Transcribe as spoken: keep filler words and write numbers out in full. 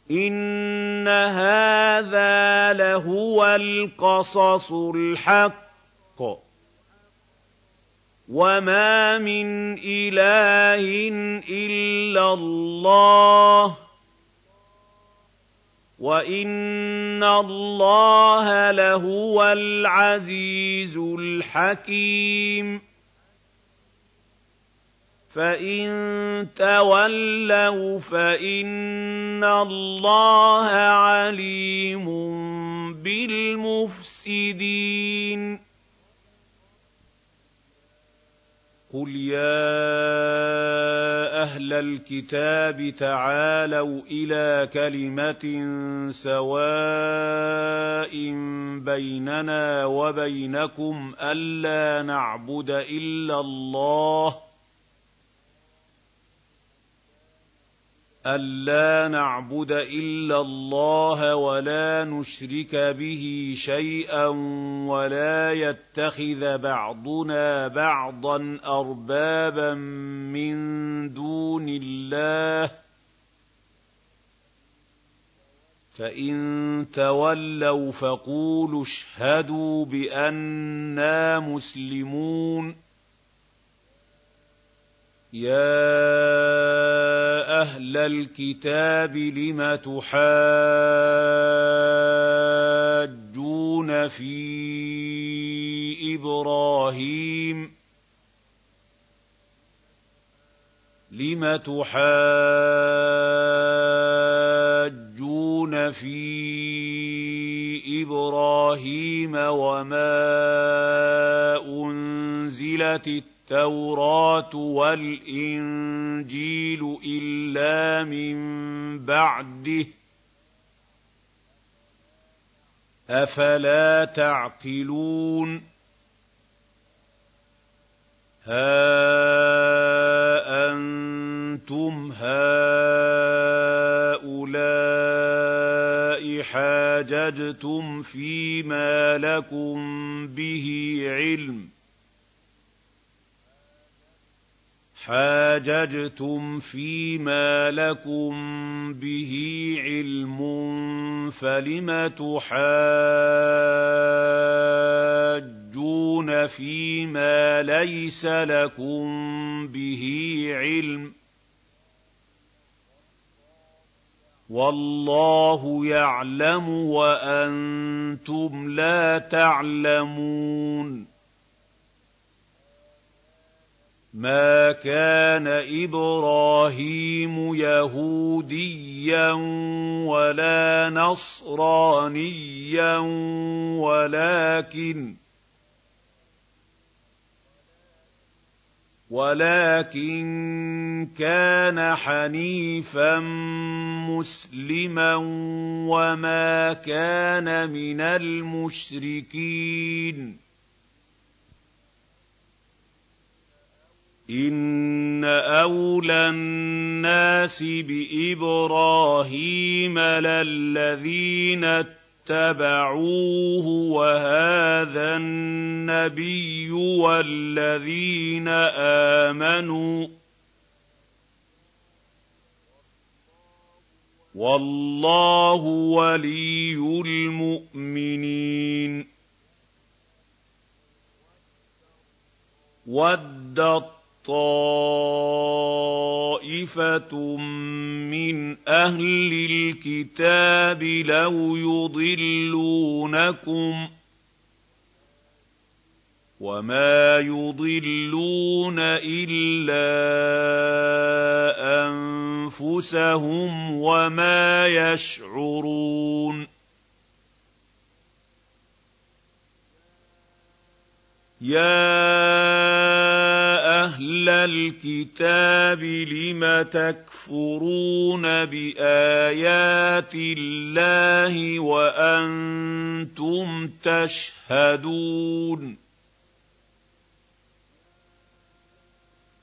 إِنَّ هَٰذَا لَهُوَ الْقَصَصُ الْحَقُّ ۚ وَمَا مِنْ إِلَٰهٍ إِلَّا اللَّهُ ۚ وَإِنَّ اللَّهَ لَهُوَ الْعَزِيزُ الْحَكِيمُ فَإِن تَوَلَّوْا فَإِنَّ اللَّهَ عَلِيمٌ بِالْمُفْسِدِينَ قُلْ يَا أَهْلَ الْكِتَابِ تَعَالَوْا إِلَىٰ كَلِمَةٍ سَوَاءٍ بَيْنَنَا وَبَيْنَكُمْ أَلَّا نَعْبُدَ إِلَّا اللَّهَ أَلَّا نَعْبُدَ إِلَّا اللَّهَ وَلَا نُشْرِكَ بِهِ شَيْئًا وَلَا يَتَّخِذَ بَعْضُنَا بَعْضًا أَرْبَابًا مِّن دُونِ اللَّهِ ۚ فَإِن تَوَلَّوْا فَقُولُوا اشْهَدُوا بِأَنَّا مُسْلِمُونَ يَا أَهْلَ الْكِتَابِ لِمَ تُحَاجُّونَ فِي إِبْرَاهِيمَ لِمَ تُحَاجُّونَ فِي إِبْرَاهِيمَ وَمَا أُنزِلَتِ التَّوْرَاةُ وَالْإِنجِيلُ إِلَّا مِن بَعْدِهِ ۚ أَفَلَا تَعْقِلُونَ هَا أَنتُمْ هَٰؤُلَاءِ حَاجَجْتُمْ فِيمَا لَكُم بِهِ عِلْمٌ حَاجَجْتُمْ فِيمَا لَكُم بِهِ عِلْمٌ فَلِمَ تُحَاجُّونَ فِيمَا لَيْسَ لَكُم بِهِ عِلْمٌ ۚ وَاللَّهُ يَعْلَمُ وَأَنتُمْ لَا تَعْلَمُونَ مَا كَانَ إِبْرَاهِيمُ يَهُودِيًّا وَلَا نَصْرَانِيًّا وَلَٰكِن وَلَٰكِن كَانَ حَنِيفًا مُّسْلِمًا وَمَا كَانَ مِنَ الْمُشْرِكِينَ إِنَّ أَوْلَى النَّاسِ بِإِبْرَاهِيمَ لَلَّذِينَ اتَّبَعُوهُ وَهَٰذَا النَّبِيُّ وَالَّذِينَ آمَنُوا ۗ وَاللَّهُ وَلِيُّ الْمُؤْمِنِينَ وَدَّت طَّائِفَةٌ مِّنْ أَهْلِ الْكِتَابِ لَوْ يُضِلُّونَكُمْ وَمَا يُضِلُّونَ إِلَّا أَنفُسَهُمْ وَمَا يَشْعُرُونَ يَا أَهْلَ الْكِتَابِ لِمَ تَكْفُرُونَ بِآيَاتِ اللَّهِ وَأَنتُمْ تَشْهَدُونَ